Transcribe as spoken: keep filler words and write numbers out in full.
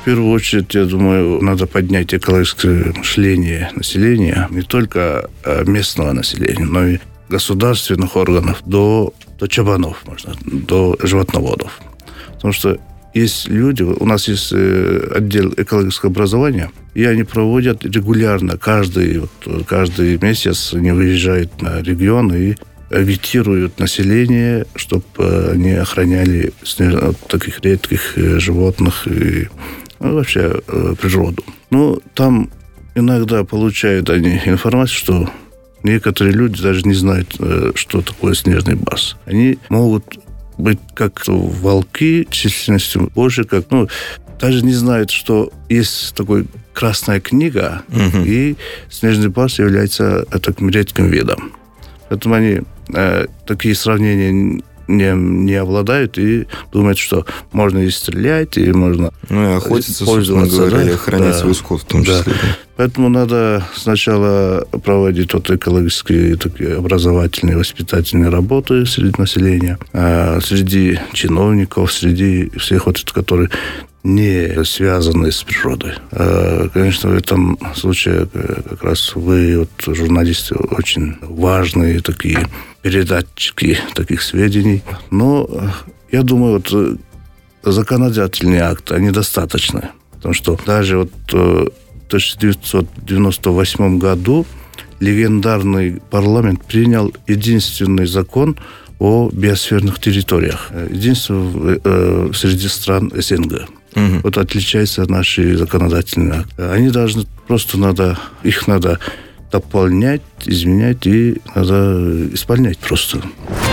первую очередь, я думаю, надо поднять экологическое мышление населения, не только местного населения, но и государственных органов до, до чабанов, можно, до животноводов. Потому что есть люди, у нас есть отдел экологического образования, и они проводят регулярно, каждый, вот, каждый месяц они выезжают на регион и агитируют население, чтобы они охраняли от таких редких животных и ну, вообще природу. Ну, там иногда получают они информацию, что некоторые люди даже не знают, что такое снежный барс. Они могут быть как волки численностью больше, как, ну, даже не знают, что есть такой красная книга, угу. и снежный барс является таким редким видом. Поэтому они э, такие сравнения не, не обладают и думают, что можно и стрелять, и можно ну, и охотиться, пользоваться, говоря, да, и охранять да, свой скот в том числе. Да. Поэтому надо сначала проводить вот экологические такие образовательные, воспитательные работы среди населения, э, среди чиновников, среди всех, вот, которые не связаны с природой. Конечно, в этом случае как раз вы, вот, журналисты, очень важные такие передатчики таких сведений. Но я думаю, вот законодательные акты, они достаточны. Потому что даже вот в тысяча девятьсот девяносто восьмом году легендарный парламент принял единственный закон о биосферных территориях. Единственный э, среди стран СНГ. Угу. Вот отличаются наши законодательные акты. Они должны, просто надо, их надо дополнять, изменять и надо исполнять просто.